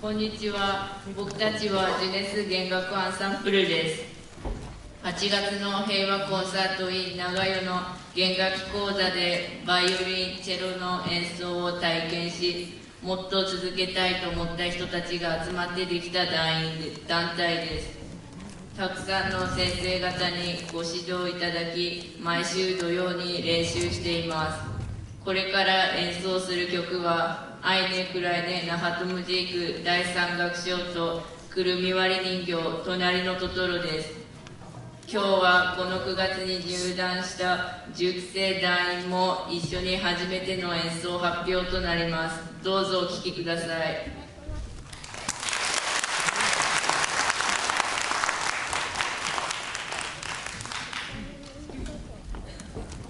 こんにちは。僕たちはジュネス弦楽アンサンブルです。8月の平和コンサート in 長与の弦楽器講座でバイオリン、チェロの演奏を体験し、もっと続けたいと思った人たちが集まってできた団体です。たくさんの先生方にご指導いただき、毎週土曜に練習しています。これから演奏する曲はアイネ・クライネ・ナハトムジーク第3楽章とくるみ割り人形隣のトトロです。今日はこの9月に入団した10期生団員も一緒に初めての演奏発表となります。どうぞお聴きください。